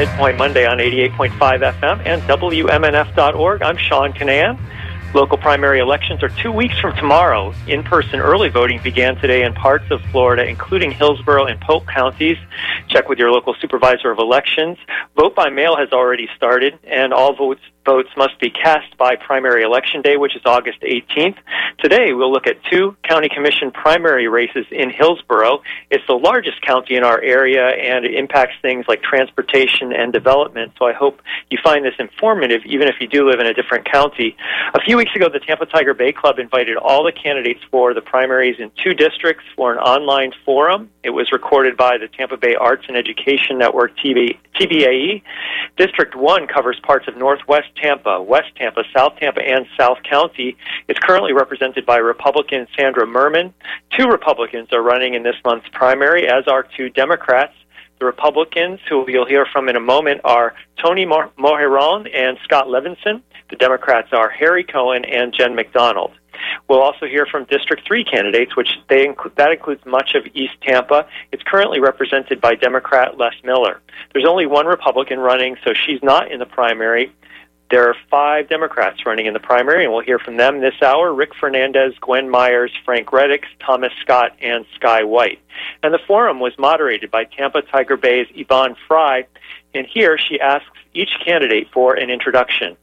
Midpoint Monday on 88.5 FM and WMNF.org. I'm Sean Canan. Local primary elections are 2 weeks from tomorrow. In-person early voting began today in parts of Florida, including Hillsborough and Polk counties. Check with your local supervisor of elections. Vote by mail has already started, and all votes must be cast by primary election day, which is August 18th. Today, we'll look at 2 county commission primary races in Hillsborough. It's the largest county in our area, and it impacts things like transportation and development, so I hope you find this informative, even if you do live in a different county. A few weeks ago, the Tampa Tiger Bay Club invited all the candidates for the primaries in 2 districts for an online forum. It was recorded by the Tampa Bay Arts and Education Network, TBAE. District 1 covers parts of Northwest Tampa, West Tampa, South Tampa, and South County. It's currently represented by Republican Sandra Merman. 2 Republicans are running in this month's primary, as are 2 Democrats. The Republicans, who you'll hear from in a moment, are Tony Mohiron and Scott Levinson. The Democrats are Harry Cohen and Jen McDonald. We'll also hear from District 3 candidates, that includes much of East Tampa. It's currently represented by Democrat Les Miller. There's only 1 Republican running, so she's not in the primary. There are 5 Democrats running in the primary, and we'll hear from them this hour: Rick Fernandez, Gwen Myers, Frank Reddick, Thomas Scott, and Sky White. And the forum was moderated by Tampa Tiger Bay's Yvonne Fry, and here she asks each candidate for an introduction.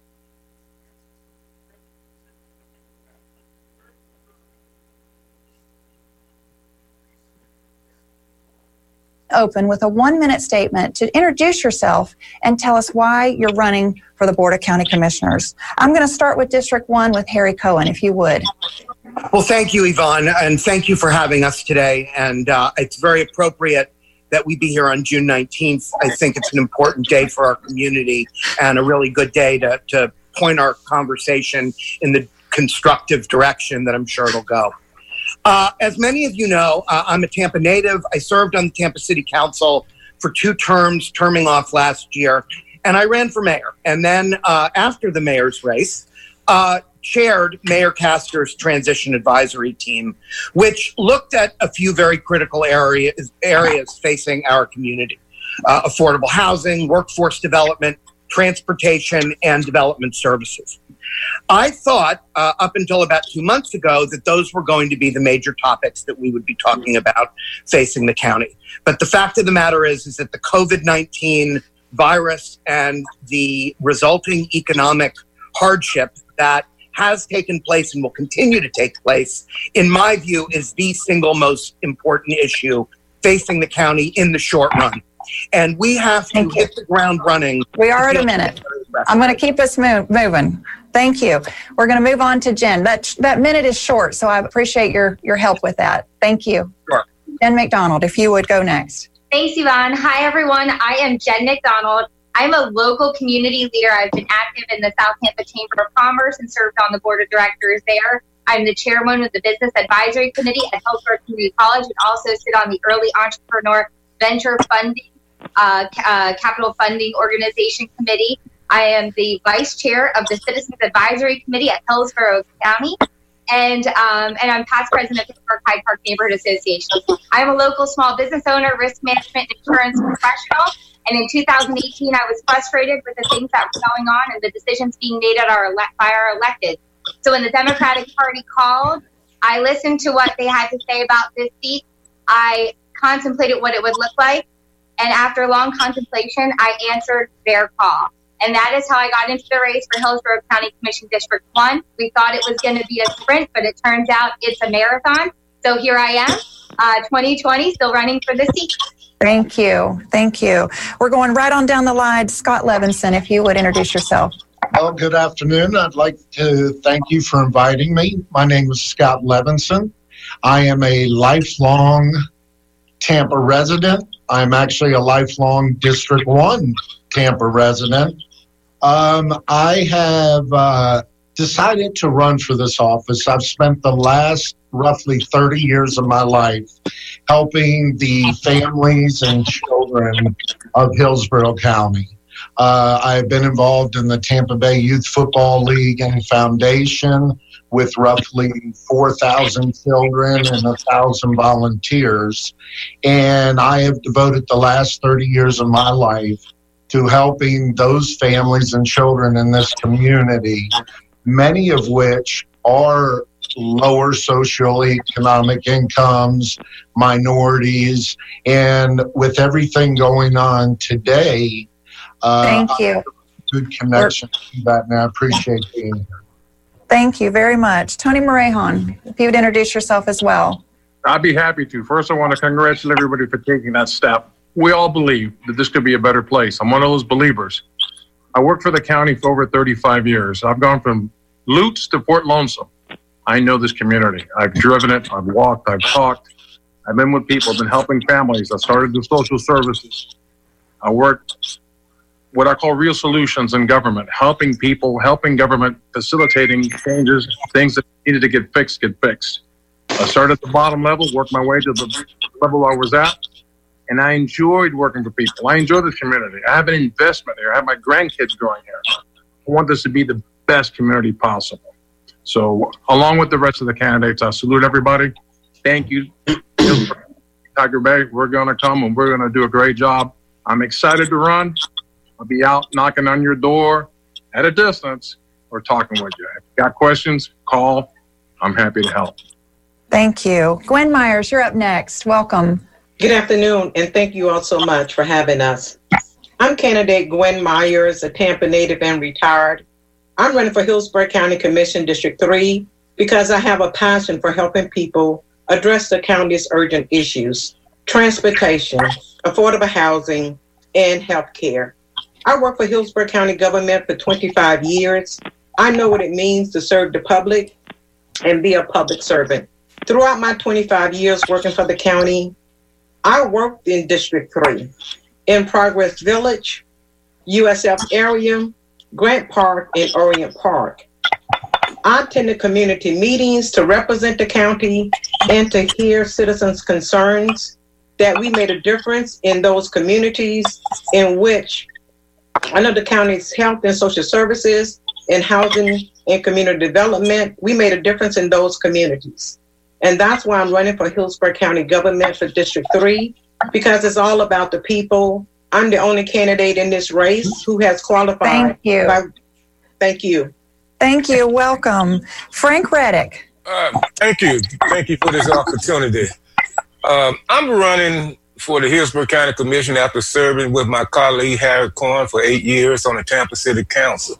Open with a 1-minute statement to introduce yourself and tell us why you're running for the Board of County Commissioners. I'm going to start with District 1 with Harry Cohen, if you would. Well, thank you, Yvonne, and thank you for having us today. And it's very appropriate that we be here on June 19th. I think it's an important day for our community and a really good day to point our conversation in the constructive direction that I'm sure it'll go. As many of you know, I'm a Tampa native. I served on the Tampa City Council for 2 terms, terming off last year, and I ran for mayor. And then after the mayor's race, chaired Mayor Castor's transition advisory team, which looked at a few very critical areas facing our community: affordable housing, workforce development, transportation, and development services. I thought up until about 2 months ago that those were going to be the major topics that we would be talking about facing the county. But the fact of the matter is that the COVID-19 virus and the resulting economic hardship that has taken place and will continue to take place, in my view, is the single most important issue facing the county in the short run. And we have to hit the ground running. We are at a minute. I'm going to keep us moving. Thank you. We're going to move on to Jen. That minute is short, so I appreciate your help with that. Thank you. Sure. Jen McDonald, if you would go next. Thanks, Yvonne. Hi, everyone. I am Jen McDonald. I'm a local community leader. I've been active in the South Tampa Chamber of Commerce and served on the board of directors there. I'm the chairwoman of the Business Advisory Committee at Hillsborough Community College and also sit on the Early Entrepreneur Venture Funding, Capital Funding Organization Committee. I am the vice chair of the Citizens Advisory Committee at Hillsborough County, and I'm past president of the Pittsburgh Hyde Park Neighborhood Association. I'm a local small business owner, risk management, insurance professional, and in 2018, I was frustrated with the things that were going on and the decisions being made at by our electeds. So when the Democratic Party called, I listened to what they had to say about this seat. I contemplated what it would look like, and after long contemplation, I answered their call. And that is how I got into the race for Hillsborough County Commission District 1. We thought it was going to be a sprint, but it turns out it's a marathon. So here I am, 2020, still running for the seat. Thank you. Thank you. We're going right on down the line. Scott Levinson, if you would introduce yourself. Well, good afternoon. I'd like to thank you for inviting me. My name is Scott Levinson. I am a lifelong Tampa resident. I'm actually a lifelong District 1 Tampa resident. I have decided to run for this office. I've spent the last roughly 30 years of my life helping the families and children of Hillsborough County. I've been involved in the Tampa Bay Youth Football League and Foundation with roughly 4,000 children and 1,000 volunteers. And I have devoted the last 30 years of my life to helping those families and children in this community, many of which are lower socioeconomic incomes, minorities, and with everything going on today, thank you. Good connection to that, and I appreciate being here. Thank you very much. Tony Morejon, if you would introduce yourself as well. I'd be happy to. First, I want to congratulate everybody for taking that step. We all believe that this could be a better place. I'm one of those believers. I worked for the county for over 35 years. I've gone from Lutz to Port Lonesome. I know this community. I've driven it. I've walked. I've talked. I've been with people. I've been helping families. I started the social services. I worked what I call real solutions in government, helping people, helping government, facilitating changes, things that needed to get fixed. I started at the bottom level, worked my way to the level I was at, and I enjoyed working for people. I enjoy this community. I have an investment here. I have my grandkids growing here. I want this to be the best community possible. So along with the rest of the candidates, I salute everybody. Thank you. Tiger Bay, we're going to come and we're going to do a great job. I'm excited to run. I'll be out knocking on your door at a distance or talking with you. If you got questions, call. I'm happy to help. Thank you. Gwen Myers, you're up next. Welcome. Good afternoon, and thank you all so much for having us. I'm candidate Gwen Myers, a Tampa native and retired. I'm running for Hillsborough County Commission District 3 because I have a passion for helping people address the county's urgent issues: transportation, affordable housing, and health care. I work for Hillsborough County government for 25 years. I know what it means to serve the public and be a public servant. Throughout my 25 years working for the county, I worked in District 3, in Progress Village, USF area, Grant Park, and Orient Park. I attended community meetings to represent the county and to hear citizens' concerns, that we made a difference in those communities in which under the county's health and social services and housing and community development, we made a difference in those communities. And that's why I'm running for Hillsborough County government for District 3, because it's all about the people. I'm the only candidate in this race who has qualified. Thank you. Thank you. Thank you. Welcome. Frank Reddick. Thank you. Thank you for this opportunity. I'm running for the Hillsborough County Commission after serving with my colleague Harry Corn for 8 years on the Tampa City Council.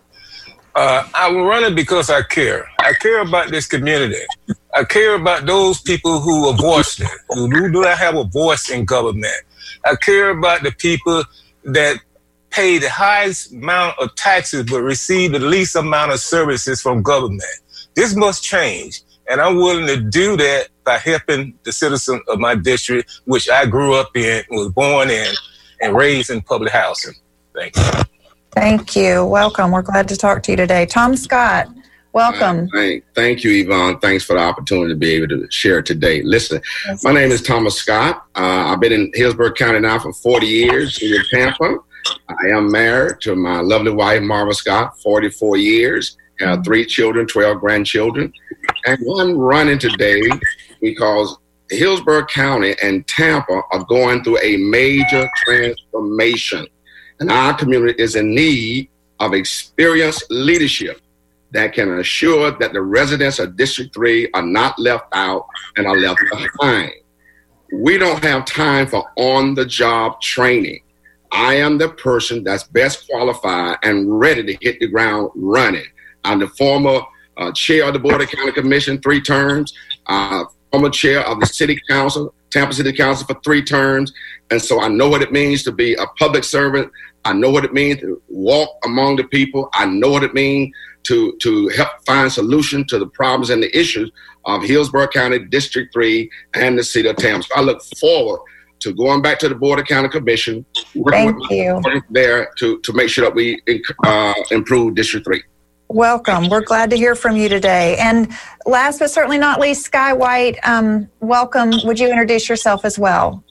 I'm running because I care. I care about this community. I care about those people who are voiceless, who do not have a voice in government. I care about the people that pay the highest amount of taxes but receive the least amount of services from government. This must change, and I'm willing to do that by helping the citizens of my district, which I grew up in, was born in, and raised in public housing. Thank you. Thank you. Welcome. We're glad to talk to you today. Tom Scott, welcome. Thank you, Yvonne. Thanks for the opportunity to be able to share today. Listen, my name is Thomas Scott. I've been in Hillsborough County now for 40 years here in Tampa. I am married to my lovely wife, Marva Scott, 44 years. I have 3 children, 12 grandchildren. And I'm running today because Hillsborough County and Tampa are going through a major transformation. And our community is in need of experienced leadership that can assure that the residents of District 3 are not left out and are left behind. We don't have time for on-the-job training. I am the person that's best qualified and ready to hit the ground running. I'm the former chair of the Board of County Commission 3 terms, former chair of the City Council, Tampa City Council for 3 terms. And so I know what it means to be a public servant. I know what it means to walk among the people. I know what it means to help find solutions to the problems and the issues of Hillsborough County, District 3, and the city of Tampa. So I look forward to going back to the Board of County Commission, working there to make sure that we improve District 3. Welcome. We're glad to hear from you today. And last but certainly not least, Sky White, welcome. Would you introduce yourself as well?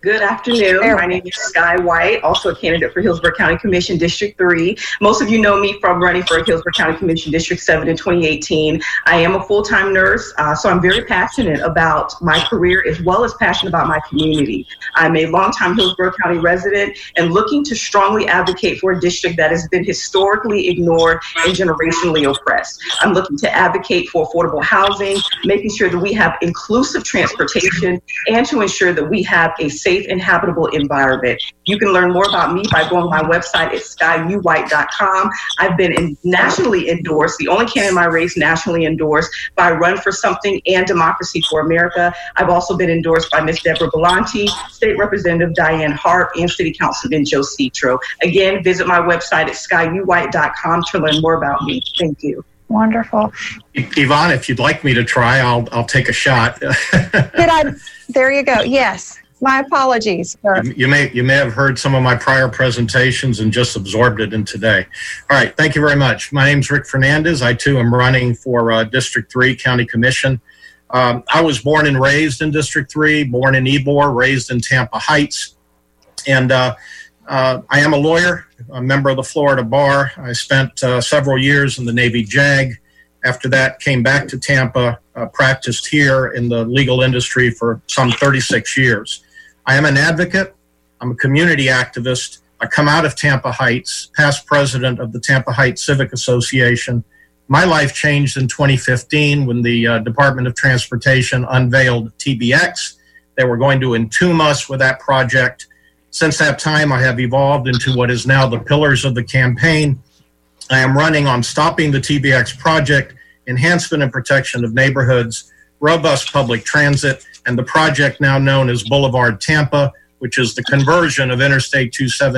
Good afternoon. My name is Sky White, also a candidate for Hillsborough County Commission District 3. Most of you know me from running for Hillsborough County Commission District 7 in 2018. I am a full-time nurse, so I'm very passionate about my career as well as passionate about my community. I'm a longtime Hillsborough County resident and looking to strongly advocate for a district that has been historically ignored and generationally oppressed. I'm looking to advocate for affordable housing, making sure that we have inclusive transportation, and to ensure that we have a safe and habitable environment. You can learn more about me by going to my website at skyuwhite.com. I've been nationally endorsed, the only candidate in my race nationally endorsed by Run for Something and Democracy for America. I've also been endorsed by Ms. Deborah Belanti, State Representative Diane Hart, and City Councilman Joe Citro. Again, visit my website at skyuwhite.com to learn more about me. Thank you. Wonderful. Yvonne, if you'd like me to try, I'll take a shot. There you go. Yes. My apologies. You may have heard some of my prior presentations and just absorbed it in today. All right. Thank you very much. My name's Rick Fernandez. I, too, am running for District 3 County Commission. I was born and raised in District 3, born in Ybor, raised in Tampa Heights. And I am a lawyer, a member of the Florida Bar. I spent several years in the Navy JAG. After that, came back to Tampa, practiced here in the legal industry for some 36 years. I am an advocate. I'm a community activist. I come out of Tampa Heights, past president of the Tampa Heights Civic Association. My life changed in 2015 when the Department of Transportation unveiled TBX. They were going to entomb us with that project. Since that time, I have evolved into what is now the pillars of the campaign. I am running on stopping the TBX project, enhancement and protection of neighborhoods, robust public transit, and the project now known as Boulevard Tampa, which is the conversion of Interstate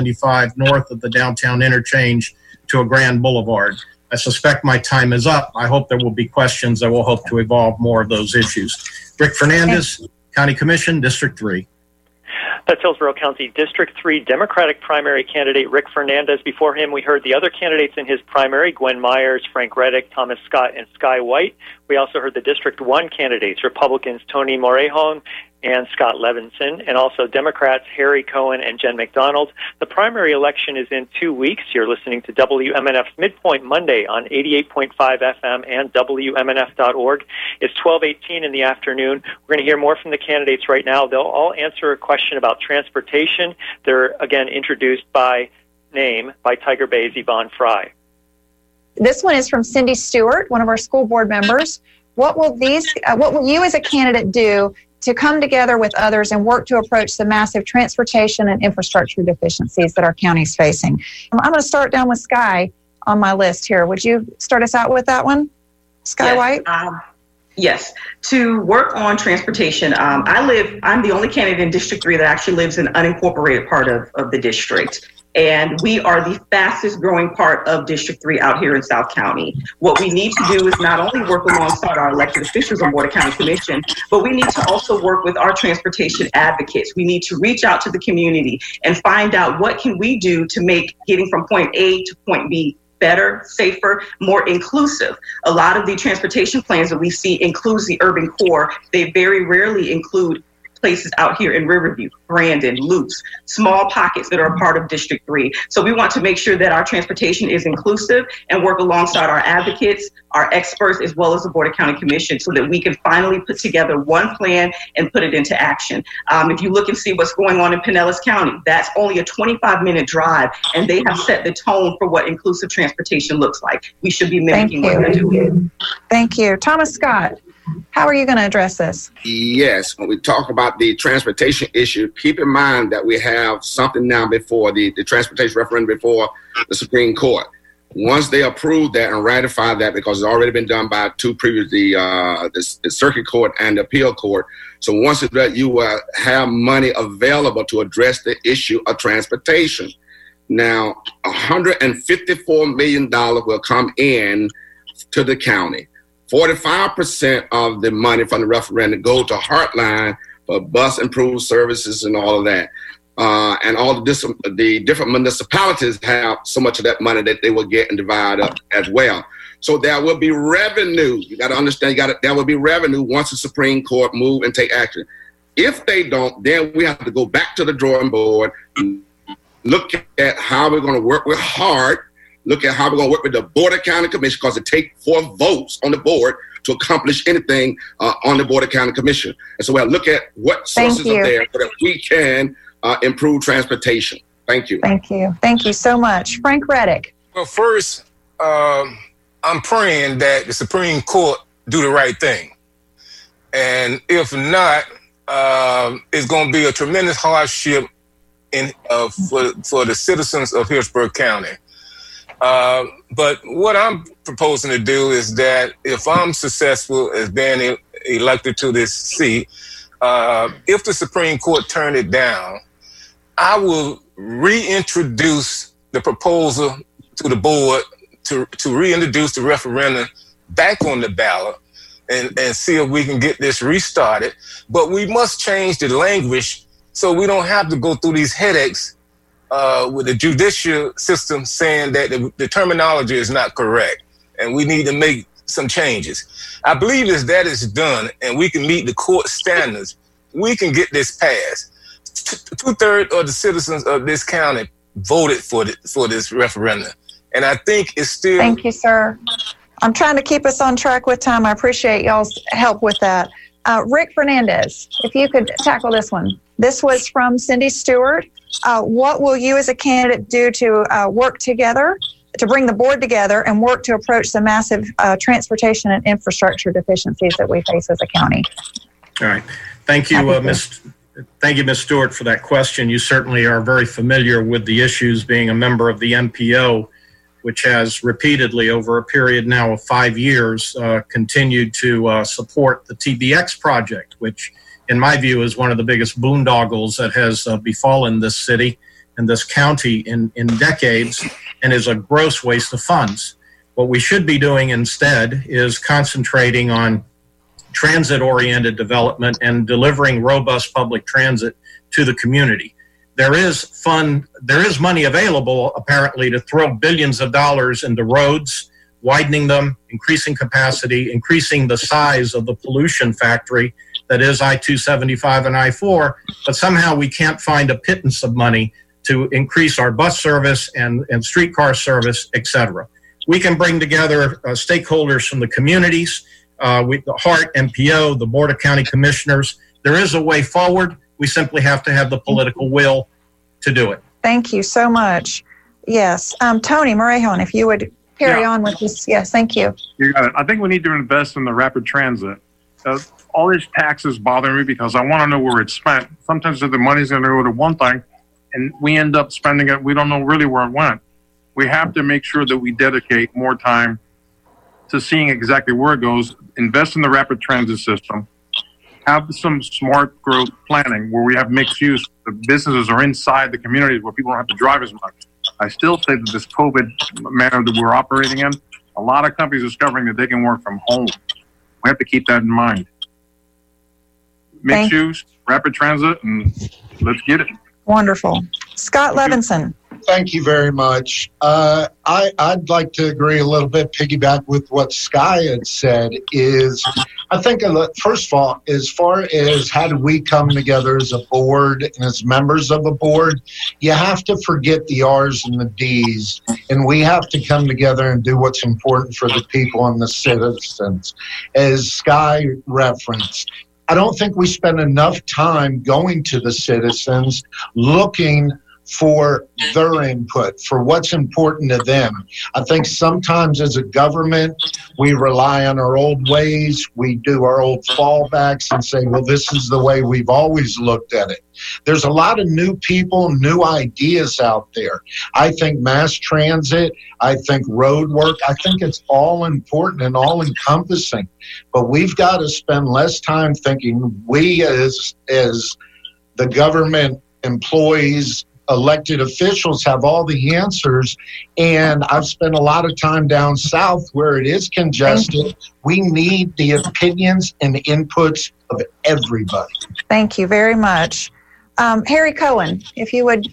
275 north of the downtown interchange to a grand boulevard. I suspect my time is up. I hope there will be questions that will help to evolve more of those issues. Rick Fernandez, County Commission, District 3. That's Hillsborough County District 3 Democratic primary candidate Rick Fernandez. Before him, we heard the other candidates in his primary, Gwen Myers, Frank Reddick, Thomas Scott, and Sky White. We also heard the District 1 candidates, Republicans Tony Morejon and Scott Levinson, and also Democrats Harry Cohen and Jen McDonald. The primary election is in 2 weeks. You're listening to WMNF's Midpoint Monday on 88.5 FM and WMNF.org. It's 12:18 in the afternoon. We're going to hear more from the candidates right now. They'll all answer a question about transportation. They're, again, introduced by name by Tiger Bay's Yvonne Fry. This one is from Cindy Stewart, one of our school board members. What will you as a candidate do to come together with others and work to approach the massive transportation and infrastructure deficiencies that our county is facing? I'm going to start down with Sky on my list here. Would you start us out with that one, Sky White? Yes, to work on transportation. I'm the only candidate in District 3 that actually lives in an unincorporated part of the district. And we are the fastest growing part of District 3 out here in South County. What we need to do is not only work alongside our elected officials on Board of County Commission, but we need to also work with our transportation advocates. We need to reach out to the community and find out what can we do to make getting from point A to point B better, safer, more inclusive. A lot of the transportation plans that we see includes the urban core. They very rarely include places out here in Riverview, Brandon, Lutz, small pockets that are a part of District 3. So we want to make sure that our transportation is inclusive and work alongside our advocates, our experts, as well as the Board of County Commission so that we can finally put together one plan and put it into action. If you look and see what's going on in Pinellas County, that's only a 25-minute drive, and they have set the tone for what inclusive transportation looks like. We should be mimicking what they're doing. Thank you. Thomas Scott, how are you going to address this? Yes, when we talk about the transportation issue, keep in mind that we have something now before the transportation referendum before the Supreme Court. Once they approve that and ratify that, because it's already been done by two previous, the Circuit Court and the Appeal Court. So once it's that, you will have money available to address the issue of transportation. Now, $154 million will come in to the county. 45% of the money from the referendum go to Heartline for bus improved services and all of that. And all the different municipalities have so much of that money that they will get and divide up as well. So there will be revenue. You got to understand, there will be revenue once the Supreme Court move and take action. If they don't, then we have to go back to the drawing board, look at how we're going to work with HART, look at how we're going to work with the Board of County Commission, because it takes 4 votes on the board to accomplish anything on the Board of County Commission. And so we'll look at what sources are there so that we can improve transportation. Thank you. Thank you. Thank you so much. Frank Reddick. Well, first, I'm praying that the Supreme Court do the right thing. And if not, it's going to be a tremendous hardship for the citizens of Hillsborough County. But what I'm proposing to do is that if I'm successful as being elected to this seat, if the Supreme Court turn it down, I will reintroduce the proposal to the board to reintroduce the referendum back on the ballot and see if we can get this restarted. But we must change the language so we don't have to go through these headaches with the judicial system saying that the terminology is not correct and we need to make some changes. I believe as that is done and we can meet the court standards, we can get this passed. 2/3 of the citizens of this county voted for this referendum. And I think it's still... Thank you, sir. I'm trying to keep us on track with time. I appreciate y'all's help with that. Rick Fernandez, if you could tackle this one. This was from Cindy Stewart. What will you as a candidate do to work together, to bring the board together and work to approach the massive transportation and infrastructure deficiencies that we face as a county? All right. Thank you, Ms. Stewart, for that question. You certainly are very familiar with the issues, being a member of the MPO, which has repeatedly over a period now of 5 years continued to support the TBX project, which in my view is one of the biggest boondoggles that has befallen this city and this county in decades, and is a gross waste of funds. What we should be doing instead is concentrating on transit-oriented development and delivering robust public transit to the community. There is money available, apparently, to throw billions of dollars into roads, widening them, increasing capacity, increasing the size of the pollution factory that is I-275 and I-4, but somehow we can't find a pittance of money to increase our bus service and streetcar service, et cetera. We can bring together stakeholders from the communities, the HART, MPO, the Board of County Commissioners. There is a way forward. We simply have to have the political will to do it. Thank you so much. Yes. Tony Morejon, if you would carry on with this. Yes, thank you. You got it. I think we need to invest in the rapid transit. All these taxes bother me because I want to know where it's spent. Sometimes the money's going to go to one thing and we end up spending it. We don't know really where it went. We have to make sure that we dedicate more time to seeing exactly where it goes, invest in the rapid transit system, have some smart growth planning where we have mixed use. The businesses are inside the communities where people don't have to drive as much. I still say that this COVID manner that we're operating in, a lot of companies are discovering that they can work from home. We have to keep that in mind. Mixed use, rapid transit, and let's get it. Wonderful. Scott Levinson. Thank you very much. I'd like to agree a little bit, piggyback with what Sky had said, is I think, first of all, as far as how do we come together as a board and as members of a board, you have to forget the R's and the D's, and we have to come together and do what's important for the people and the citizens. As Sky referenced, I don't think we spend enough time going to the citizens looking for their input, for what's important to them. I think sometimes as a government, we rely on our old ways, we do our old fallbacks and say, well, this is the way we've always looked at it. There's a lot of new people, new ideas out there. I think mass transit, I think road work, I think it's all important and all encompassing. But we've got to spend less time thinking we as the government employees, elected officials have all the answers, and I've spent a lot of time down south where it is congested. We need the opinions and the inputs of everybody. Thank you very much. Harry Cohen, if you would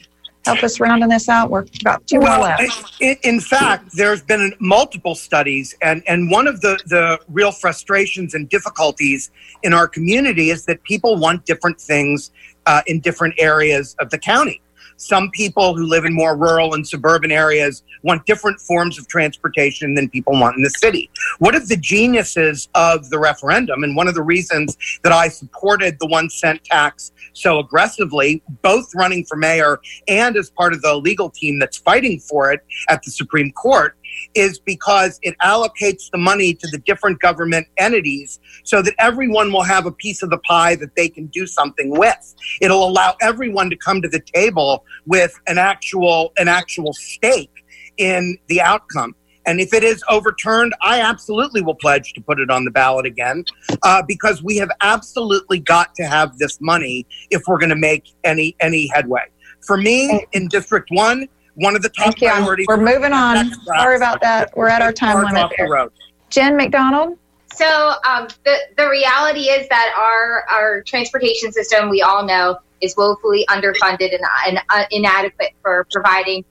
help us rounding this out? We're about two more left. In fact, there's been multiple studies, and one of the real frustrations and difficulties in our community is that people want different things in different areas of the county. Some people who live in more rural and suburban areas want different forms of transportation than people want in the city. One of the geniuses of the referendum, and one of the reasons that I supported the 1 cent tax so aggressively, both running for mayor and as part of the legal team that's fighting for it at the Supreme Court, is because it allocates the money to the different government entities so that everyone will have a piece of the pie that they can do something with. It'll allow everyone to come to the table with an actual stake in the outcome. And if it is overturned, I absolutely will pledge to put it on the ballot again, because we have absolutely got to have this money if we're going to make any headway. For me, in District 1, one of the top priorities. We're moving on. Sorry about that. We're at our time limit there. Jen McDonald? So the reality is that our transportation system, we all know, is woefully underfunded and inadequate for providing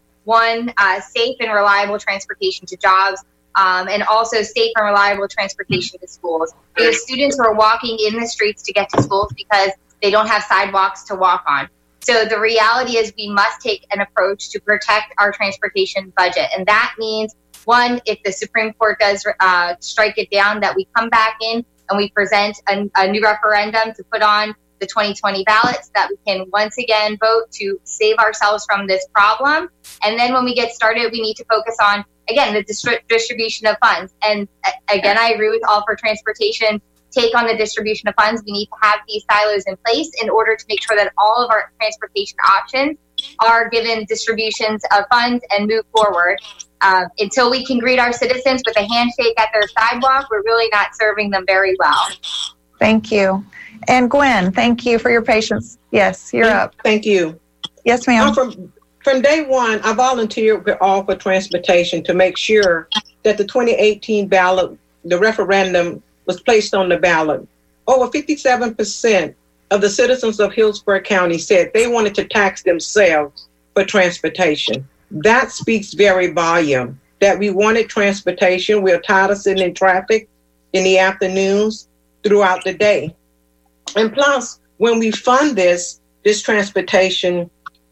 safe and reliable transportation to jobs, and also safe and reliable transportation to schools. We have students who are walking in the streets to get to schools because they don't have sidewalks to walk on. So the reality is we must take an approach to protect our transportation budget. And that means, one, if the Supreme Court does strike it down, that we come back in and we present a new referendum to put on the 2020 ballots, that we can once again vote to save ourselves from this problem. And then when we get started, we need to focus on, again, the distribution of funds. And again, I agree with All for Transportation take on the distribution of funds. We need to have these silos in place in order to make sure that all of our transportation options are given distributions of funds and move forward. Until we can greet our citizens with a handshake at their sidewalk, we're really not serving them very well. Thank you. And Gwen, thank you for your patience. Yes, you're up. Thank you. Yes, ma'am. From day one, I volunteered with All for Transportation to make sure that the 2018 ballot, the referendum, was placed on the ballot. Over 57% of the citizens of Hillsborough County said they wanted to tax themselves for transportation. That speaks very volume, that we wanted transportation. We're tired of sitting in traffic in the afternoons throughout the day. And plus, when we fund this transportation,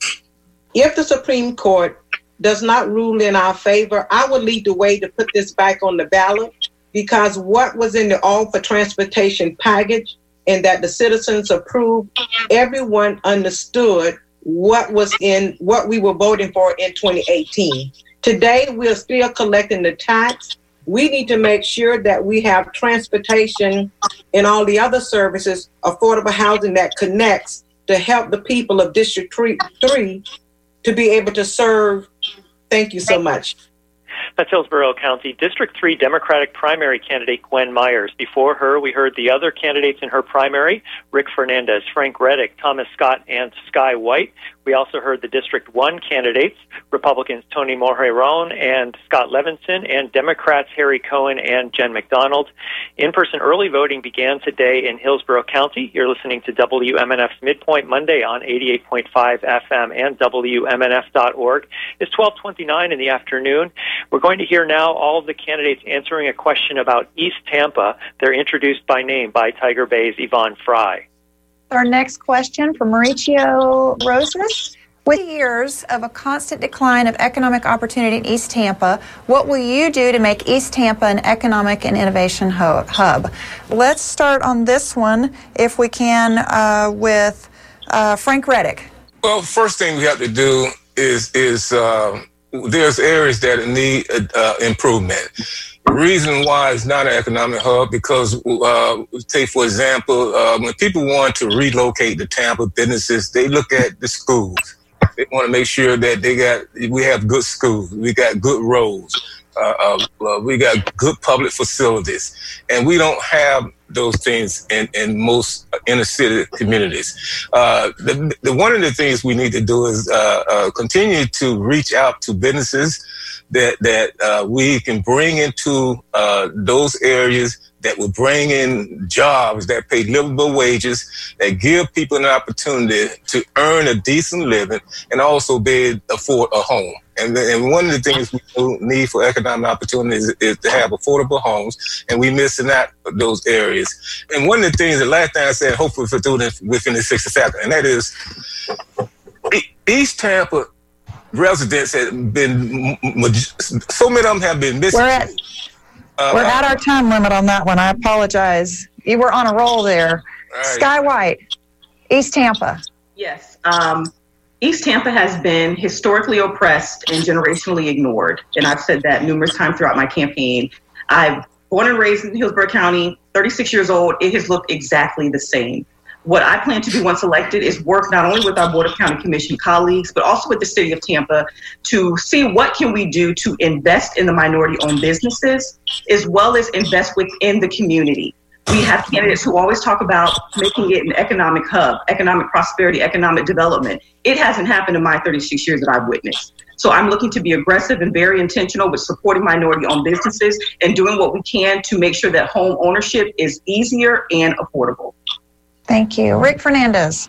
if the Supreme Court does not rule in our favor, I would lead the way to put this back on the ballot, because what was in the All for Transportation package and that the citizens approved, everyone understood what was in what we were voting for in 2018. Today, we're still collecting the tax. We need to make sure that we have transportation and all the other services, affordable housing that connects to help the people of District 3 to be able to serve. Thank you so much. That's Hillsborough County District 3 Democratic primary candidate Gwen Myers. Before her, we heard the other candidates in her primary, Rick Fernandez, Frank Reddick, Thomas Scott, and Sky White. We also heard the District 1 candidates, Republicans Tony Morheron and Scott Levinson, and Democrats Harry Cohen and Jen McDonald. In-person early voting began today in Hillsborough County. You're listening to WMNF's Midpoint Monday on 88.5 FM and WMNF.org. It's 12:29 in the afternoon. We're going to hear now all of the candidates answering a question about East Tampa. They're introduced by name by Tiger Bay's Yvonne Fry. Our next question from Mauricio Rosas. With years of a constant decline of economic opportunity in East Tampa, what will you do to make East Tampa an economic and innovation hub? Let's start on this one, if we can, with Frank Reddick. Well, first thing we have to do is there's areas that need improvement. The reason why it's not an economic hub, because take, for example, when people want to relocate to Tampa businesses, they look at the schools. They want to make sure that we have good schools, we got good roads. We got good public facilities, and we don't have those things in most inner city communities. One of the things we need to do is continue to reach out to businesses that we can bring into those areas that will bring in jobs that pay livable wages, that give people an opportunity to earn a decent living and also be able to afford a home. And one of the things we need for economic opportunities is to have affordable homes, and we're missing out those areas. And one of the things, the last thing I said, hopefully for doing it within the 60 seconds, and that is East Tampa residents have been, so many of them have been missing. We're at our time limit on that one. I apologize. You were on a roll there. Right. Sky White, East Tampa. Yes. East Tampa has been historically oppressed and generationally ignored. And I've said that numerous times throughout my campaign. I'm born and raised in Hillsborough County, 36 years old. It has looked exactly the same. What I plan to do once elected is work not only with our Board of County Commission colleagues, but also with the city of Tampa to see what can we do to invest in the minority-owned businesses, as well as invest within the community. We have candidates who always talk about making it an economic hub, economic prosperity, economic development. It hasn't happened in my 36 years that I've witnessed. So I'm looking to be aggressive and very intentional with supporting minority-owned businesses and doing what we can to make sure that home ownership is easier and affordable. Thank you. Rick Fernandez.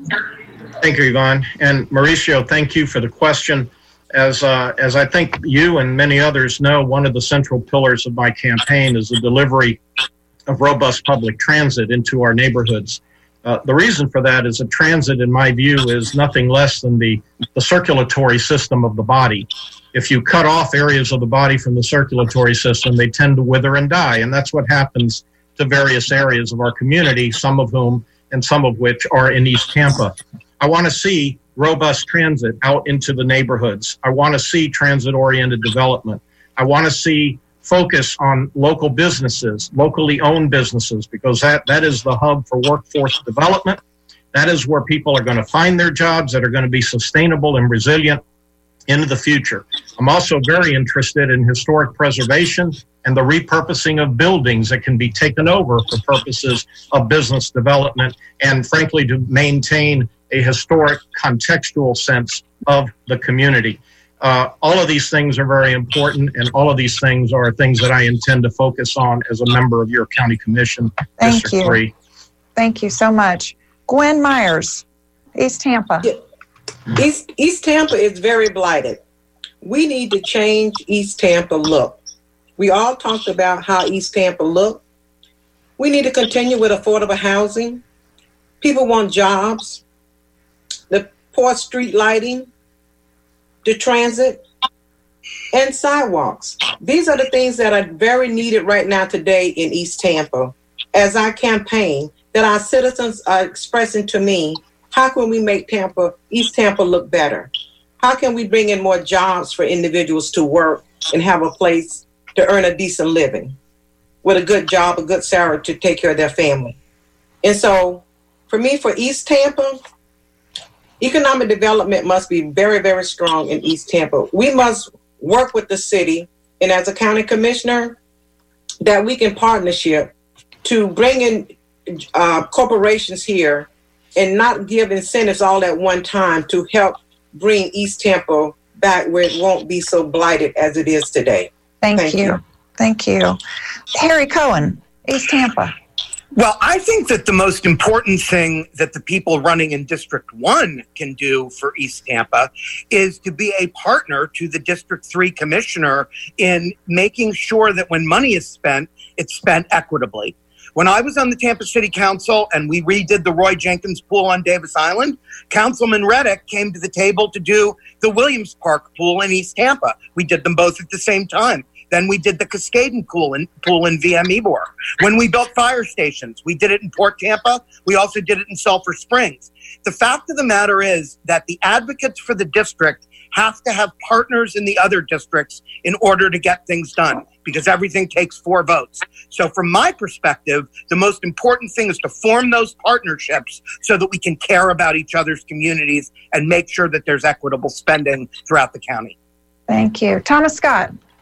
Thank you, Yvonne. And Mauricio, thank you for the question. As I think you and many others know, one of the central pillars of my campaign is the delivery of robust public transit into our neighborhoods. The reason for that is that transit, in my view, is nothing less than the circulatory system of the body. If you cut off areas of the body from the circulatory system, they tend to wither and die. And that's what happens to various areas of our community, some of which are in East Tampa. I want to see robust transit out into the neighborhoods. I want to see transit-oriented development. I want to see focus on local businesses, locally owned businesses, because that is the hub for workforce development. That is where people are going to find their jobs that are going to be sustainable and resilient into the future. I'm also very interested in historic preservation and the repurposing of buildings that can be taken over for purposes of business development and, frankly, to maintain a historic contextual sense of the community. All of these things are very important, and all of these things are things that I intend to focus on as a member of your county commission, District 3. Thank you so much. Gwen Myers, East Tampa. East Tampa is very blighted. We need to change East Tampa look. We all talked about how East Tampa looked. We need to continue with affordable housing. People want jobs, the poor street lighting, the transit, and sidewalks. These are the things that are very needed right now today in East Tampa. As I campaign, that our citizens are expressing to me, how can we make East Tampa look better? How can we bring in more jobs for individuals to work and have a place to earn a decent living with a good job, a good salary to take care of their family? And so for me, for East Tampa, economic development must be very, very strong in East Tampa. We must work with the city, and as a county commissioner, that we can partnership to bring in corporations here and not give incentives all at one time to help bring East Tampa back where it won't be so blighted as it is today. Thank you. Thank you. Harry Cohen, East Tampa. Well, I think that the most important thing that the people running in District 1 can do for East Tampa is to be a partner to the District 3 commissioner in making sure that when money is spent, it's spent equitably. When I was on the Tampa City Council and we redid the Roy Jenkins pool on Davis Island, Councilman Reddick came to the table to do the Williams Park pool in East Tampa. We did them both at the same time. Then we did the Cascaden pool in VM Ybor. When we built fire stations, we did it in Port Tampa. We also did it in Sulphur Springs. The fact of the matter is that the advocates for the district have to have partners in the other districts in order to get things done, because everything takes 4 votes. So from my perspective, the most important thing is to form those partnerships so that we can care about each other's communities and make sure that there's equitable spending throughout the county. Thank you. Thomas Scott,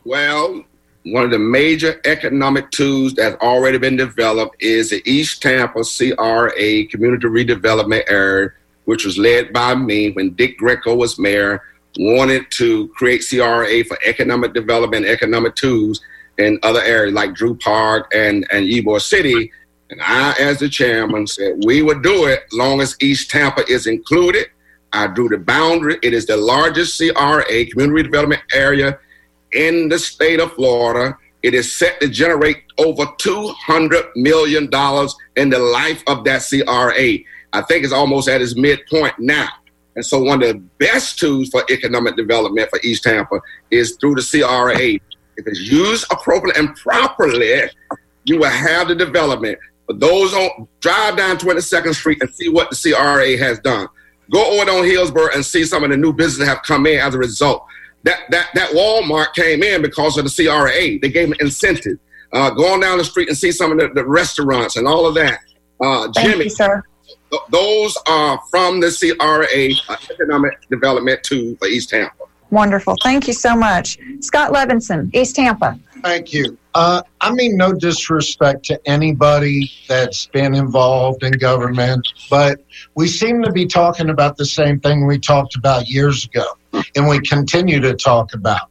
Well, one of the major economic tools that's already been developed is the East Tampa CRA Community Redevelopment Area, which was led by me when Dick Greco was mayor, wanted to create CRA for economic development, economic tools in other areas like Drew Park and Ybor City. And I, as the chairman, said we would do it as long as East Tampa is included. I drew the boundary. It is the largest CRA, Community Redevelopment Area, in the state of Florida. It is set to generate over $200 million in the life of that CRA. I think it's almost at its midpoint now. And so one of the best tools for economic development for East Tampa is through the CRA. If it's used appropriately and properly, you will have the development. But those on drive down 22nd Street and see what the CRA has done. Go over on Hillsborough and see some of the new businesses that have come in as a result. That Walmart came in because of the CRA. They gave them incentive. Go on down the street and see some of the restaurants and all of that. Thank you, sir. Those are from the CRA economic development tool for East Tampa. Wonderful. Thank you so much. Scott Levinson, East Tampa. Thank you. I mean, no disrespect to anybody that's been involved in government, but we seem to be talking about the same thing we talked about years ago, and we continue to talk about.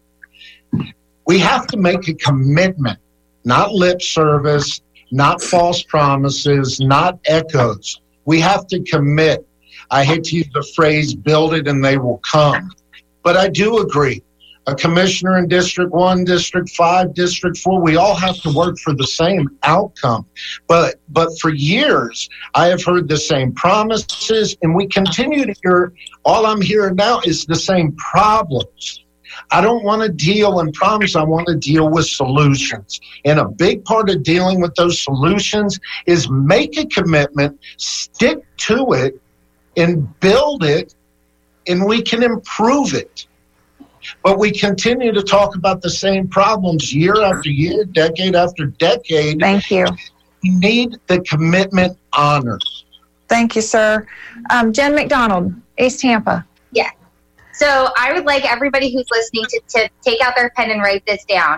We have to make a commitment, not lip service, not false promises, not echoes. We have to commit. I hate to use the phrase, build it and they will come. But I do agree. A commissioner in District 1, District 5, District 4, we all have to work for the same outcome. But for years, I have heard the same promises, and we continue to hear, all I'm hearing now is the same problems. I don't want to deal in problems. I want to deal with solutions. And a big part of dealing with those solutions is make a commitment, stick to it, and build it, and we can improve it. But we continue to talk about the same problems year after year, decade after decade. Thank you. We need the commitment honored. Thank you, sir. Jen McDonald, East Tampa. Yes. So I would like everybody who's listening to take out their pen and write this down.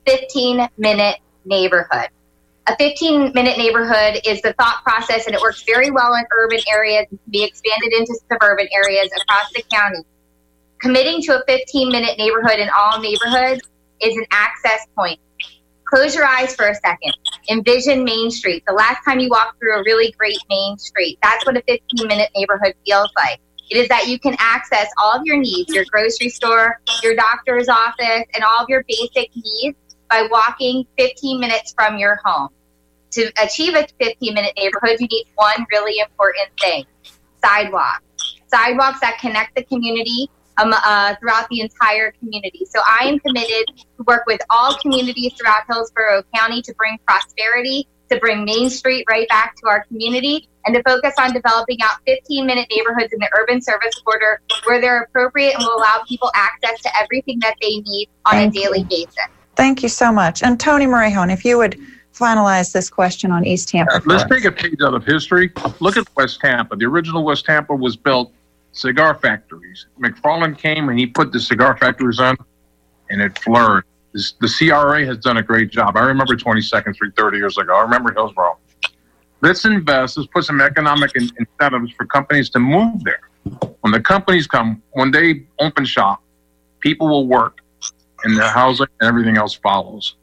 15-minute neighborhood. A 15-minute neighborhood is the thought process, and it works very well in urban areas and can be expanded into suburban areas across the county. Committing to a 15-minute neighborhood in all neighborhoods is an access point. Close your eyes for a second. Envision Main Street. The last time you walked through a really great Main Street, that's what a 15-minute neighborhood feels like. It is that you can access all of your needs, your grocery store, your doctor's office, and all of your basic needs by walking 15 minutes from your home. To achieve a 15-minute neighborhood, you need one really important thing: sidewalks. Sidewalks that connect the community throughout the entire community. So I am committed to work with all communities throughout Hillsborough County to bring prosperity, to bring Main Street right back to our community, and to focus on developing out 15-minute neighborhoods in the urban service corridor where they're appropriate and will allow people access to everything that they need on a daily basis. Thank you so much. And Tony Morejon, if you would finalize this question on East Tampa. Let's take a page out of history. Look at West Tampa. The original West Tampa was built cigar factories. McFarland came and he put the cigar factories on, and it flourished. The CRA has done a great job. I remember 22nd Street 30 years ago. I remember Hillsborough. Let's invest. Let's put some economic incentives for companies to move there. When the companies come, when they open shop, people will work, and the housing and everything else follows.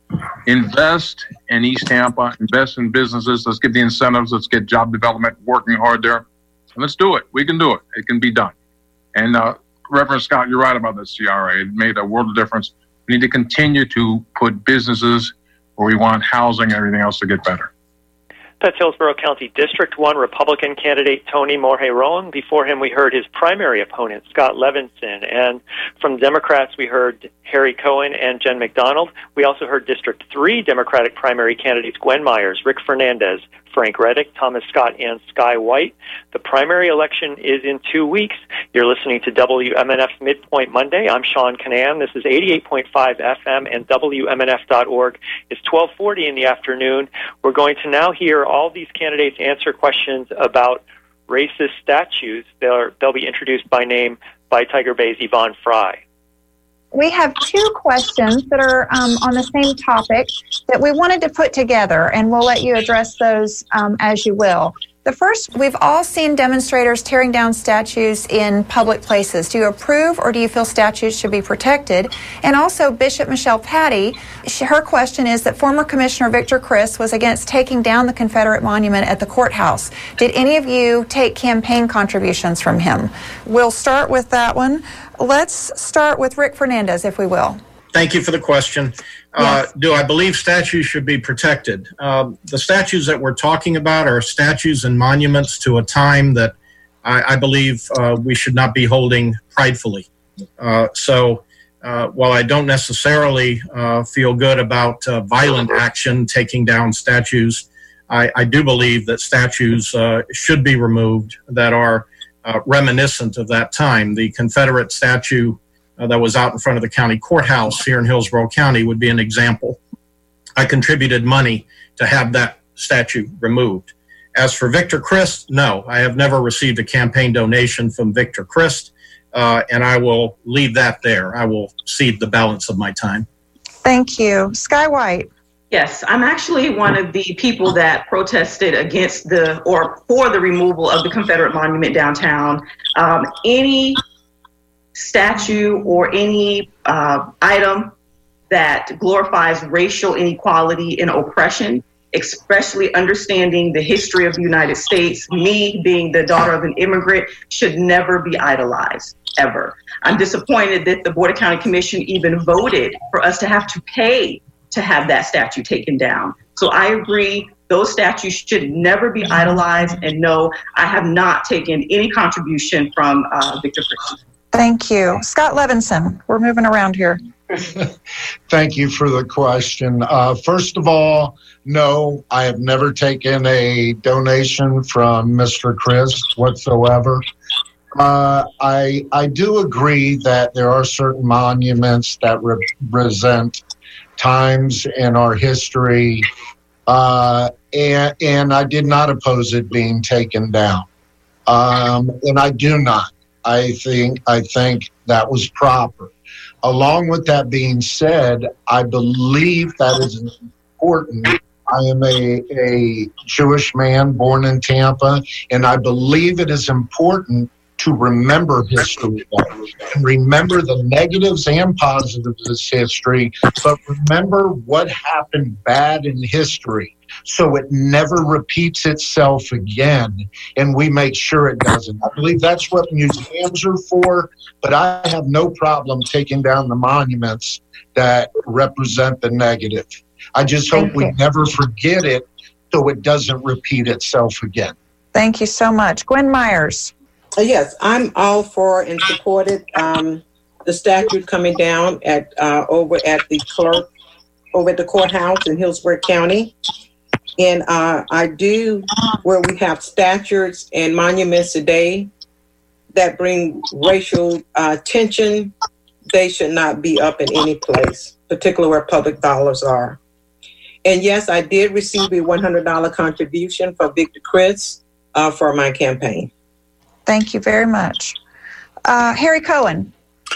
Invest in East Tampa. Invest in businesses. Let's get the incentives. Let's get job development working hard there. Let's do it. We can do it. It can be done. And Reverend Scott, you're right about the CRA. It made a world of difference. We need to continue to put businesses where we want housing and everything else to get better. That's Hillsborough County District 1 Republican candidate Tony Morejon. Before him, we heard his primary opponent, Scott Levinson. And from the Democrats, we heard Harry Cohen and Jen McDonald. We also heard District 3 Democratic primary candidates Gwen Myers, Rick Fernandez, Frank Reddick, Thomas Scott, and Sky White. The primary election is in 2 weeks. You're listening to WMNF's Midpoint Monday. I'm Sean Canan. This is 88.5 FM and WMNF.org. It's 12:40 in the afternoon. We're going to now hear all these candidates answer questions about racist statues. They'll be introduced by name by Tiger Bay's Yvonne Fry. we have two questions that are on the same topic that we wanted to put together, and we'll let you address those as you will. The first, we've all seen demonstrators tearing down statues in public places. Do you approve, or do you feel statues should be protected? And also, Bishop Michelle Patty, her question is that former Commissioner Victor Crist was against taking down the Confederate monument at the courthouse. Did any of you take campaign contributions from him? We'll start with that one. Let's start with Rick Fernandez, if we will. Thank you for the question. Yes. Do I believe statues should be protected? The statues that we're talking about are statues and monuments to a time that I believe we should not be holding pridefully. So while I don't necessarily feel good about violent action, taking down statues, I do believe that statues should be removed that are reminiscent of that time. The Confederate statue that was out in front of the county courthouse here in Hillsborough County would be an example. I contributed money to have that statue removed. As for Victor Crist, no, I have never received a campaign donation from Victor Crist, and I will leave that there. I will cede the balance of my time. Thank you. Sky White. Yes, I'm actually one of the people that protested against for the removal of the Confederate monument downtown. Any statue or any item that glorifies racial inequality and oppression, especially understanding the history of the United States, me being the daughter of an immigrant, should never be idolized, ever. I'm disappointed that the Board of County Commission even voted for us to have to pay to have that statue taken down. So I agree, those statues should never be idolized, and no, I have not taken any contribution from Victor Crist. Thank you. Scott Levinson, we're moving around here. Thank you for the question. First of all, no, I have never taken a donation from Mr. Crist whatsoever. I do agree that there are certain monuments that represent times in our history, and I did not oppose it being taken down. And I do not. I think that was proper. Along with that being said, I believe that is important. I am a Jewish man born in Tampa, and I believe it is important to remember history and remember the negatives and positives of this history, but remember what happened bad in history so it never repeats itself again, and we make sure it doesn't. I believe that's what museums are for, but I have no problem taking down the monuments that represent the negative. I just hope we never forget it so it doesn't repeat itself again. Thank you so much. Gwen Myers. Yes, I'm all for and supported the statute coming down at over at the clerk, over at the courthouse in Hillsborough County. And I do, where we have statues and monuments today that bring racial tension, they should not be up in any place, particularly where public dollars are. And yes, I did receive a $100 contribution from Victor Crist for my campaign. Thank you very much. Harry Cohen.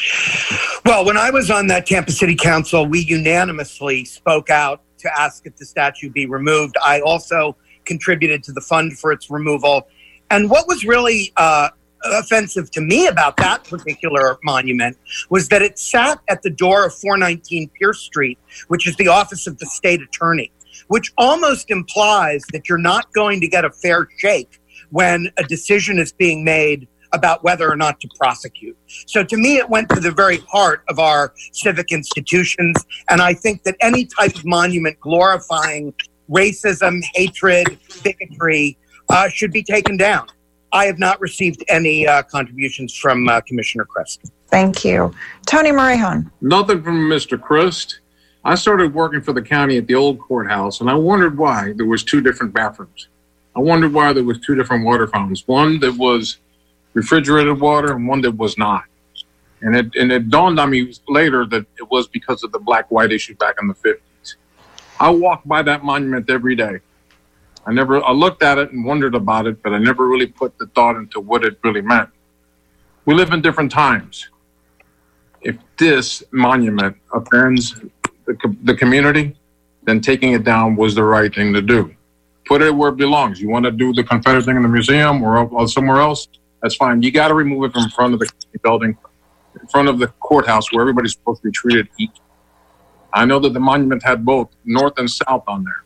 Well, when I was on that Tampa City Council, we unanimously spoke out to ask if the statue be removed. I also contributed to the fund for its removal. And what was really offensive to me about that particular monument was that it sat at the door of 419 Pierce Street, which is the office of the state attorney, which almost implies that you're not going to get a fair shake when a decision is being made about whether or not to prosecute. So to me, it went to the very heart of our civic institutions. And I think that any type of monument glorifying racism, hatred, bigotry should be taken down. I have not received any contributions from Commissioner Crist. Thank you. Tony Morejón. Nothing from Mr. Crist. I started working for the county at the old courthouse, and I wondered why there was two different bathrooms. I wondered why there was two different water fountains, one that was refrigerated water and one that was not. And it dawned on me later that it was because of the black-white issue back in the 50s. I walked by that monument every day. I looked at it and wondered about it, but I never really put the thought into what it really meant. We live in different times. if this monument offends the community, then taking it down was the right thing to do. Put it where it belongs. You want to do the Confederate thing in the museum or somewhere else? That's fine. You got to remove it from front of the building, in front of the courthouse where everybody's supposed to be treated equal. I know that the monument had both north and south on there.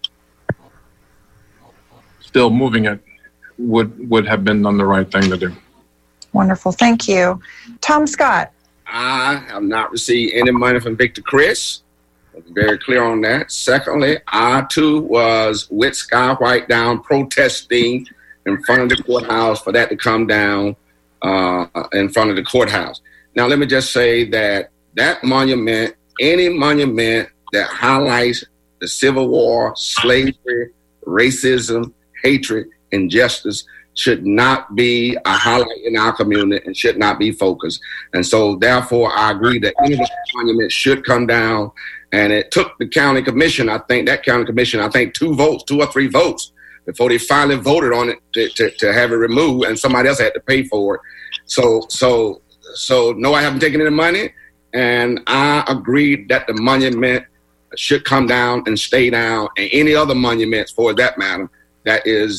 Still moving it would have been done the right thing to do. Wonderful. Thank you. Tom Scott. I have not received any money from Victor Chris. I'm very clear on that. Secondly, I too was with Sky White down protesting in front of the courthouse for that to come down in front of the courthouse. Now, let me just say that monument, any monument that highlights the Civil War, slavery, racism, hatred, injustice should not be a highlight in our community and should not be focused. And so, therefore, I agree that any of the monuments should come down. And it took the county commission, I think 2 or 3 votes before they finally voted on it to have it removed, and somebody else had to pay for it. So no, I haven't taken any money, and I agreed that the monument should come down and stay down, and any other monuments for that matter that is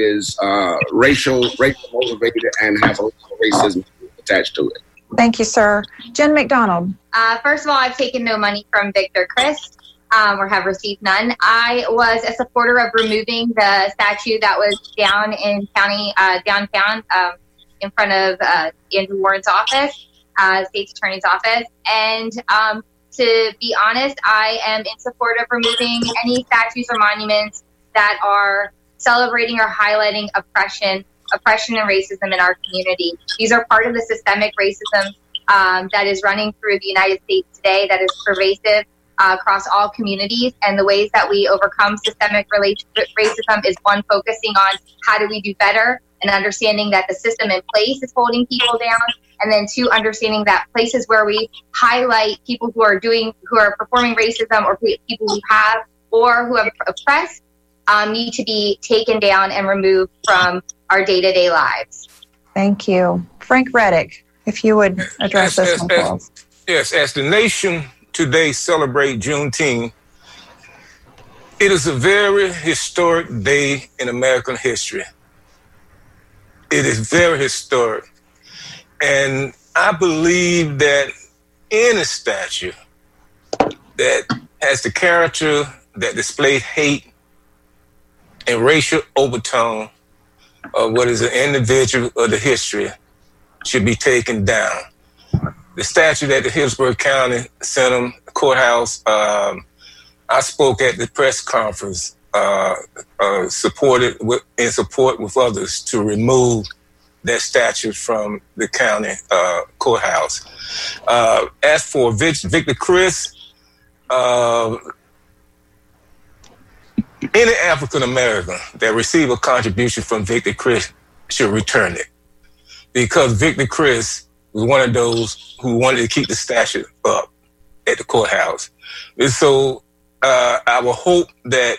racial motivated and has racism attached to it. Thank you, sir. Jen McDonald. First of all, I've taken no money from Victor Chris or have received none. I was a supporter of removing the statue that was down in downtown in front of Andrew Warren's office, state's attorney's office. And to be honest, I am in support of removing any statues or monuments that are celebrating or highlighting oppression and racism in our community. These are part of the systemic racism that is running through the United States today, that is pervasive across all communities. And the ways that we overcome systemic racism is, one, focusing on how do we do better and understanding that the system in place is holding people down. And then 2, understanding that places where we highlight people who are performing racism or people who have oppressed need to be taken down and removed from our day-to-day lives. Thank you. Frank Reddick, if you would address this one for us. Yes, as the nation today celebrate Juneteenth, it is a very historic day in American history. It is very historic. And I believe that any statue that has the character that displays hate and racial overtone of what is an individual of the history should be taken down. The statue at the Hillsborough County Center Courthouse, I spoke at the press conference, in support with others to remove that statue from the county courthouse. As for Victor Chris, any African American that receive a contribution from Victor Chris should return it, because Victor Chris was one of those who wanted to keep the statue up at the courthouse. And so I will hope that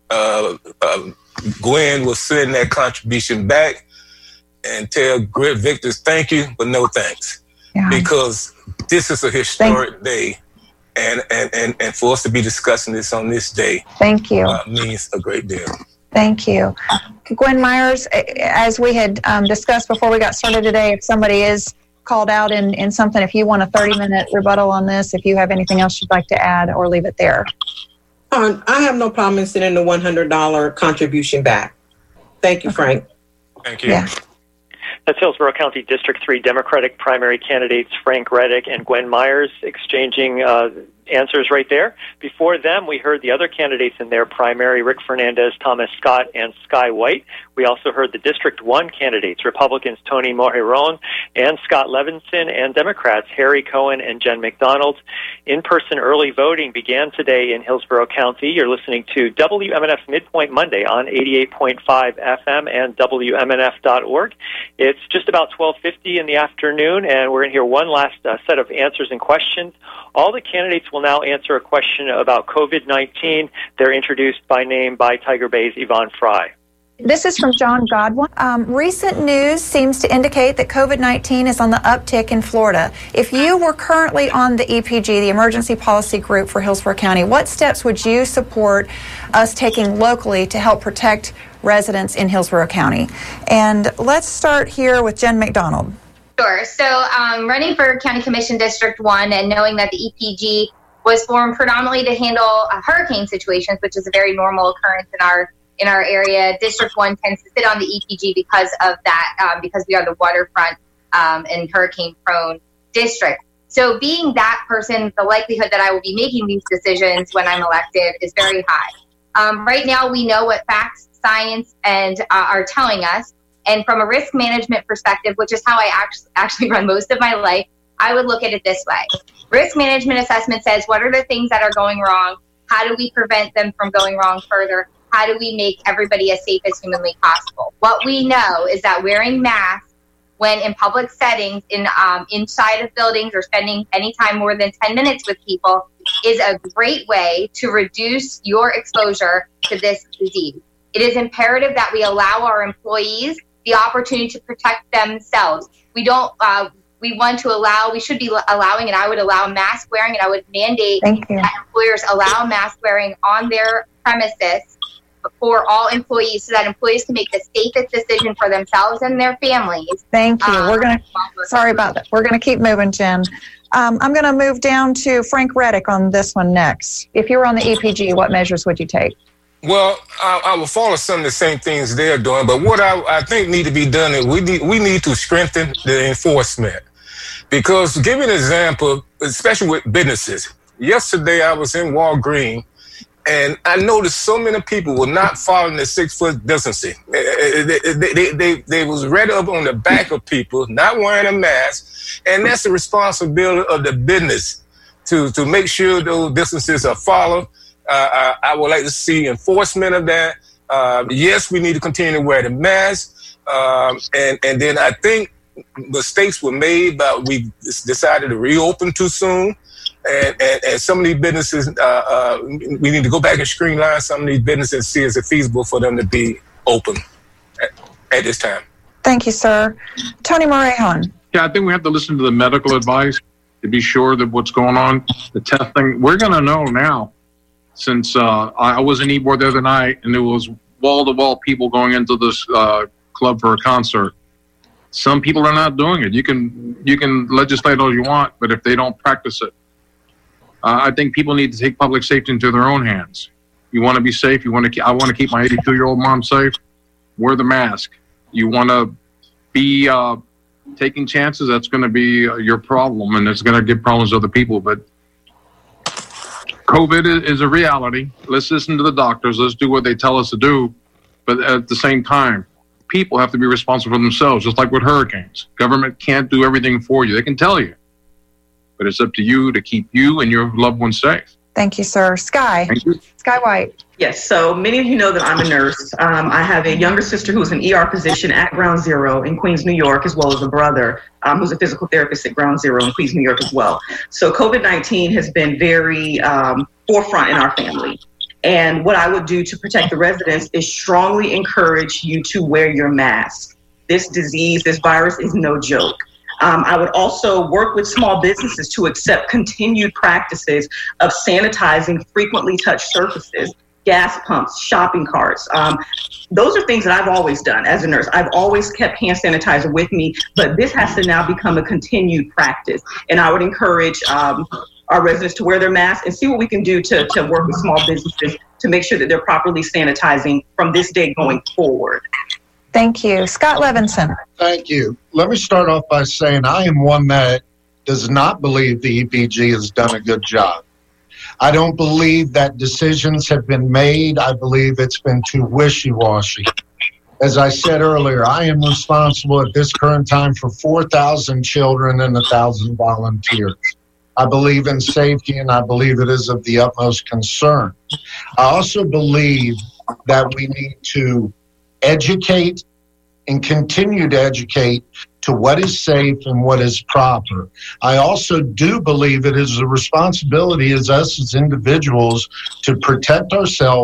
Gwen will send that contribution back and tell Great Victors thank you, but no thanks, because this is a historic day. And for us to be discussing this on this day, thank you, means a great deal. Thank you. Gwen Myers, as we had discussed before we got started today, if somebody is called out in something, if you want a 30-minute rebuttal on this, if you have anything else you'd like to add, or leave it there. I have no problem in sending the $100 contribution back. Thank you, Frank. Thank you. Yeah. That's Hillsborough County District 3 Democratic primary candidates Frank Reddick and Gwen Myers exchanging answers right there. Before them, we heard the other candidates in their primary, Rick Fernandez, Thomas Scott, and Sky White. We also heard the District 1 candidates, Republicans Tony Mojiron and Scott Levinson, and Democrats Harry Cohen and Jen McDonald. In-person early voting began today in Hillsborough County. You're listening to WMNF Midpoint Monday on 88.5 FM and WMNF.org. It's just about 12:50 in the afternoon, and we're going to hear one last set of answers and questions. All the candidates will now answer a question about COVID-19. They're introduced by name by Tiger Bay's Yvonne Fry. This is from John Godwin. Recent news seems to indicate that COVID-19 is on the uptick in Florida. If you were currently on the EPG, the Emergency Policy Group for Hillsborough County, what steps would you support us taking locally to help protect residents in Hillsborough County? And let's start here with Jen McDonald. Sure. So running for County Commission District 1 and knowing that the EPG was formed predominantly to handle hurricane situations, which is a very normal occurrence in our area. District 1 tends to sit on the EPG because of that, because we are the waterfront and hurricane-prone district. So being that person, the likelihood that I will be making these decisions when I'm elected is very high. Right now, we know what facts, science, and are telling us. And from a risk management perspective, which is how I actually run most of my life, I would look at it this way. Risk management assessment says, what are the things that are going wrong? How do we prevent them from going wrong further? How do we make everybody as safe as humanly possible? What we know is that wearing masks when in public settings, inside of buildings or spending any time more than 10 minutes with people is a great way to reduce your exposure to this disease. It is imperative that we allow our employees the opportunity to protect themselves. We should be allowing, and I would allow mask wearing, and I would mandate that employers allow mask wearing on their premises for all employees so that employees can make the safest decision for themselves and their families. Thank you. Sorry about that. We're going to keep moving, Jen. I'm going to move down to Frank Reddick on this one next. If you were on the EPG, what measures would you take? Well, I will follow some of the same things they're doing, but what I think need to be done is we need to strengthen the enforcement. Because, to give you an example, especially with businesses, yesterday I was in Walgreens, and I noticed so many people were not following the 6-foot distancing. They was right up on the back of people, not wearing a mask, and that's the responsibility of the business to make sure those distances are followed. I would like to see enforcement of that. Yes, we need to continue to wear the mask, and then I think mistakes were made, but we decided to reopen too soon. And some of these businesses, we need to go back and streamline some of these businesses and see if it's feasible for them to be open at this time. Thank you, sir. Tony Morejon. Yeah, I think we have to listen to the medical advice to be sure that what's going on, the testing. We're going to know now, since I was in Ybor the other night, and there was wall-to-wall people going into this club for a concert. Some people are not doing it. You can legislate all you want, but if they don't practice it, I think people need to take public safety into their own hands. You want to be safe. I want to keep my 82-year-old mom safe. Wear the mask. You want to be taking chances. That's going to be your problem, and it's going to give problems to other people. But COVID is a reality. Let's listen to the doctors. Let's do what they tell us to do. But at the same time, people have to be responsible for themselves, just like with hurricanes. Government can't do everything for you. They can tell you. But it's up to you to keep you and your loved ones safe. Thank you, sir. Sky. Thank you. Sky White. Yes, so many of you know that I'm a nurse. I have a younger sister who's an ER physician at Ground Zero in Queens, New York, as well as a brother who's a physical therapist at Ground Zero in Queens, New York as well. So COVID-19 has been very forefront in our family. And what I would do to protect the residents is strongly encourage you to wear your mask. This disease, this virus is no joke. I would also work with small businesses to accept continued practices of sanitizing frequently touched surfaces, gas pumps, shopping carts. Those are things that I've always done as a nurse. I've always kept hand sanitizer with me, but this has to now become a continued practice. And I would encourage our residents to wear their masks and see what we can do to work with small businesses to make sure that they're properly sanitizing from this day going forward. Thank you. Scott Levinson. Thank you. Let me start off by saying I am one that does not believe the EPG has done a good job. I don't believe that decisions have been made. I believe it's been too wishy-washy. As I said earlier, I am responsible at this current time for 4,000 children and 1,000 volunteers. I believe in safety, and I believe it is of the utmost concern. I also believe that we need to educate and continue to educate to what is safe and what is proper. I also do believe it is a responsibility as us as individuals to protect ourselves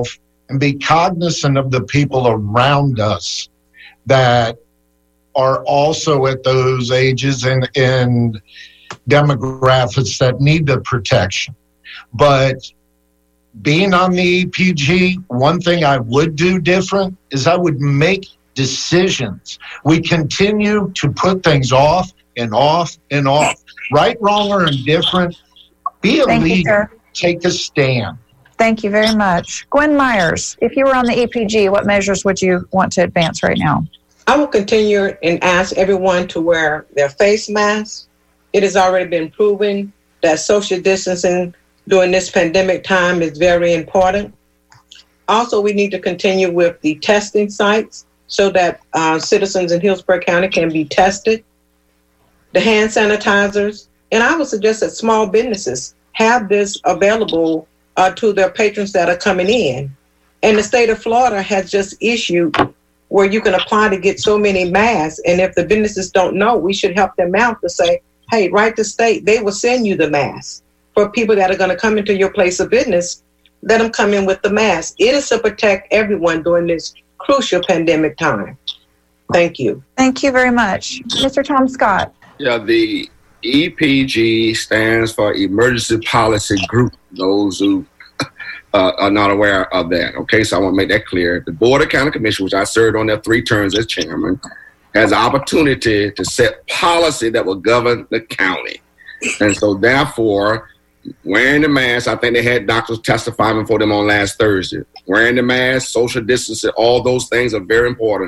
and be cognizant of the people around us that are also at those ages and demographics that need the protection. But being on the EPG, one thing I would do different is I would make decisions. We continue to put things off and off and off. Right, wrong, or indifferent, be a leader. Take a stand. Thank you very much. Gwen Myers, if you were on the EPG, what measures would you want to advance right now? I will continue and ask everyone to wear their face masks. It has already been proven that social distancing during this pandemic time is very important. Also, we need to continue with the testing sites so that citizens in Hillsborough County can be tested. The hand sanitizers, and I would suggest that small businesses have this available to their patrons that are coming in. And the state of Florida has just issued where you can apply to get so many masks. And if the businesses don't know, we should help them out to say, hey, write the state. They will send you the mask. For people that are going to come into your place of business, let them come in with the mask. It is to protect everyone during this crucial pandemic time. Thank you. Thank you very much. Mr. Tom Scott. Yeah, the EPG stands for Emergency Policy Group, those who are not aware of that. Okay, so I want to make that clear. The Board of County Commission, which I served on there 3 terms as chairman, has the opportunity to set policy that will govern the county. And so therefore, wearing the mask, I think they had doctors testify before them on last Thursday. Wearing the mask, social distancing, all those things are very important.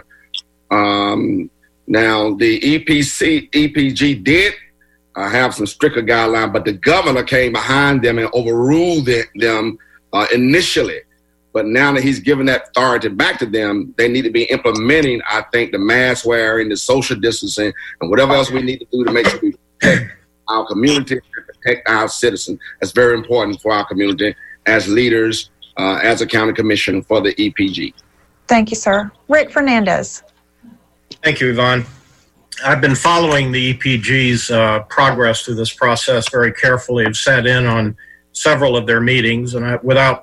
Now, the EPG did have some stricter guidelines, but the governor came behind them and overruled them initially. But now that he's given that authority back to them, they need to be implementing, I think, the mask wearing, the social distancing, and whatever else we need to do to make sure we protect our community and protect our citizens. That's very important for our community as leaders, as a county commission for the EPG. Thank you, sir. Rick Fernandez. Thank you, Yvonne. I've been following the EPG's progress through this process very carefully. I've sat in on several of their meetings, and without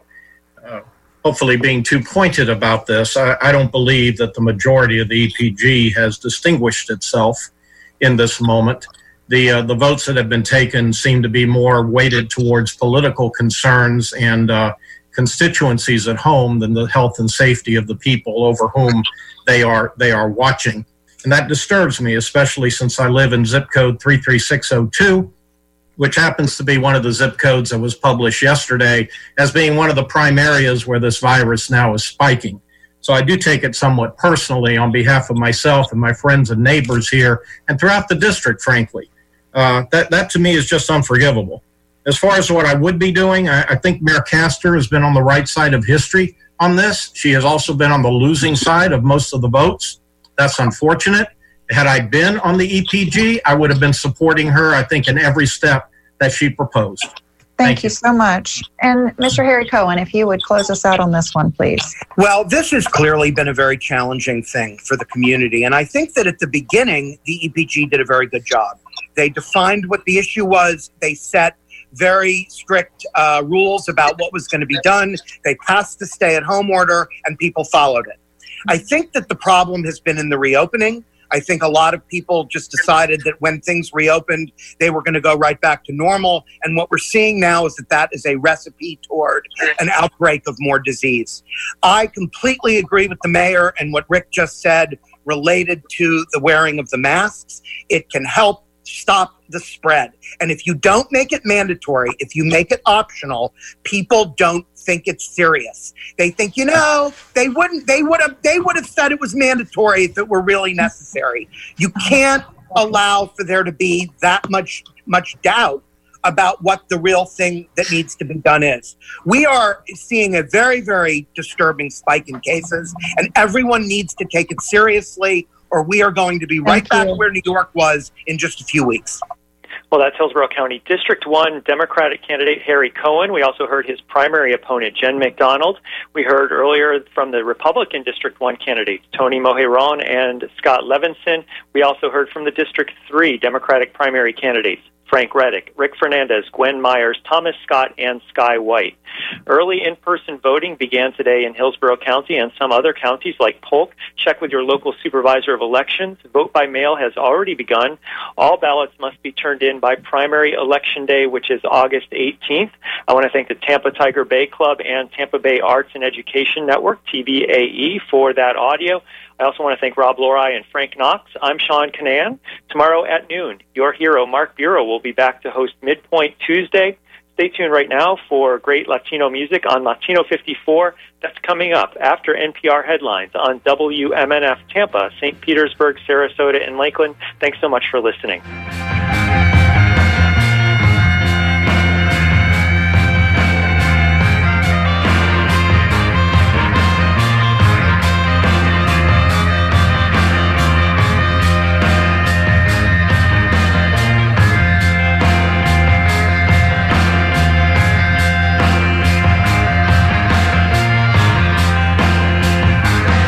hopefully being too pointed about this, I don't believe that the majority of the EPG has distinguished itself in this moment. The votes that have been taken seem to be more weighted towards political concerns and constituencies at home than the health and safety of the people over whom they are watching. And that disturbs me, especially since I live in zip code 33602, which happens to be one of the zip codes that was published yesterday as being one of the prime areas where this virus now is spiking. So I do take it somewhat personally on behalf of myself and my friends and neighbors here and throughout the district, frankly. That to me is just unforgivable. As far as what I would be doing, I think Mayor Castor has been on the right side of history on this. She has also been on the losing side of most of the votes. That's unfortunate. Had I been on the EPG, I would have been supporting her, I think, in every step that she proposed. Thank you so much. And Mr. Harry Cohen, if you would close us out on this one, please. Well, this has clearly been a very challenging thing for the community. And I think that at the beginning, the EPG did a very good job. They defined what the issue was. They set very strict rules about what was going to be done. They passed the stay-at-home order, and people followed it. I think that the problem has been in the reopening. I think a lot of people just decided that when things reopened, they were going to go right back to normal. And what we're seeing now is that is a recipe toward an outbreak of more disease. I completely agree with the mayor and what Rick just said related to the wearing of the masks. It can help stop the spread. And if you don't make it mandatory, if you make it optional, people don't think it's serious. They think, they would have said it was mandatory if it were really necessary. You can't allow for there to be that much doubt about what the real thing that needs to be done is. We are seeing a very, very disturbing spike in cases, and everyone needs to take it seriously, or we are going to be right back where New York was in just a few weeks. Well, that's Hillsborough County District 1 Democratic candidate Harry Cohen. We also heard his primary opponent, Jen McDonald. We heard earlier from the Republican District 1 candidates, Tony Mojiron and Scott Levinson. We also heard from the District 3 Democratic primary candidates, Frank Reddick, Rick Fernandez, Gwen Myers, Thomas Scott, and Sky White. Early in-person voting began today in Hillsborough County and some other counties like Polk. Check with your local supervisor of elections. Vote by mail has already begun. All ballots must be turned in by primary election day, which is August 18th. I want to thank the Tampa Tiger Bay Club and Tampa Bay Arts and Education Network, TBAE, for that audio. I also want to thank Rob Lorai and Frank Knox. I'm Sean Kinane. Tomorrow at noon, your hero, Mark Bureau, will be back to host Midpoint Tuesday. Stay tuned right now for great Latino music on Latino 54. That's coming up after NPR headlines on WMNF Tampa, St. Petersburg, Sarasota, and Lakeland. Thanks so much for listening.